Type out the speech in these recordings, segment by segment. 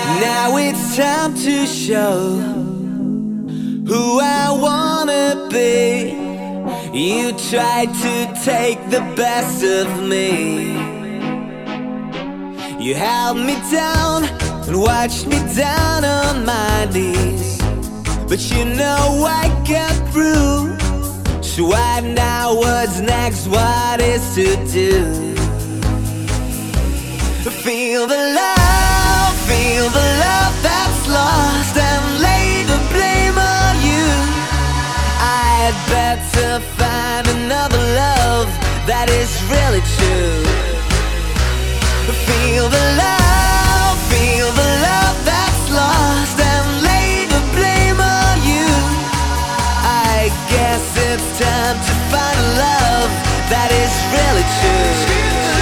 Now it's time to show who I wanna be. You tried to take the best of me. You held me down and watched me down on my knees. But you know I got through. So I know what's next, what is to do. Feel the love that's lost, and lay the blame on you. I had better find another love that is really true. Feel the love that's lost, and lay the blame on you. I guess it's time to find a love that is really true.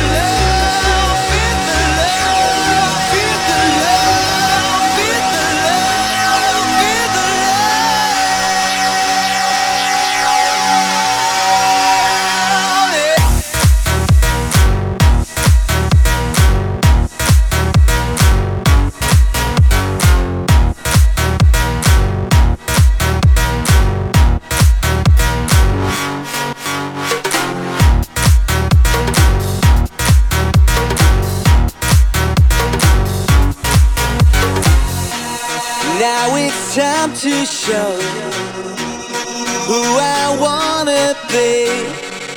Now it's time to show who I wanna be.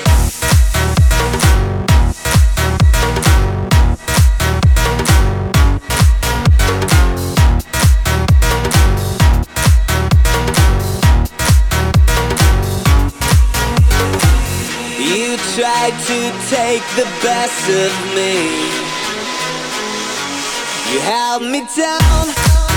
You tried to take the best of me. You held me down.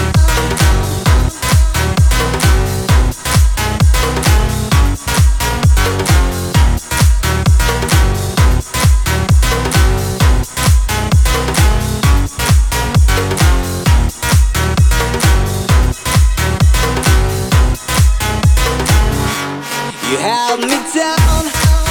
You held me down.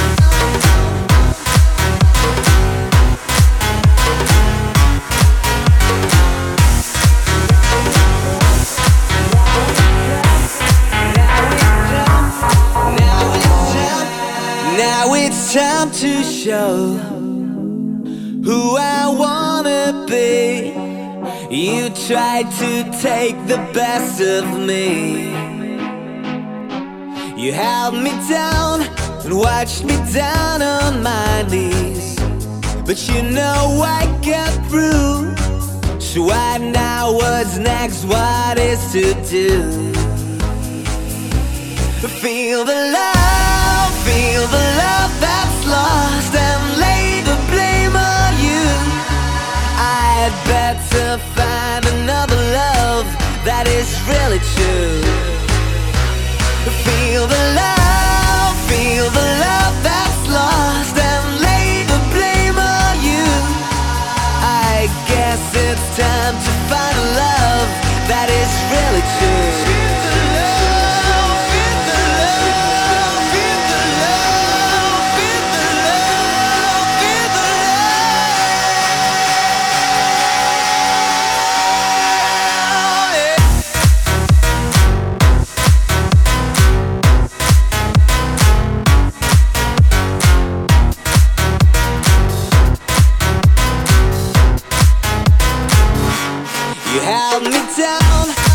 Now it's time to show who I wanna be. You tried to take the best of me. You held me down and watched me down on my knees. But you know I got through. So I know what's next, what is to do. Feel the love that's lost, and lay the blame on you. I had better find another love that is really true. Feel the love that's lost, and lay the blame on you. I guess it's time to find a love that is really true. You held me down.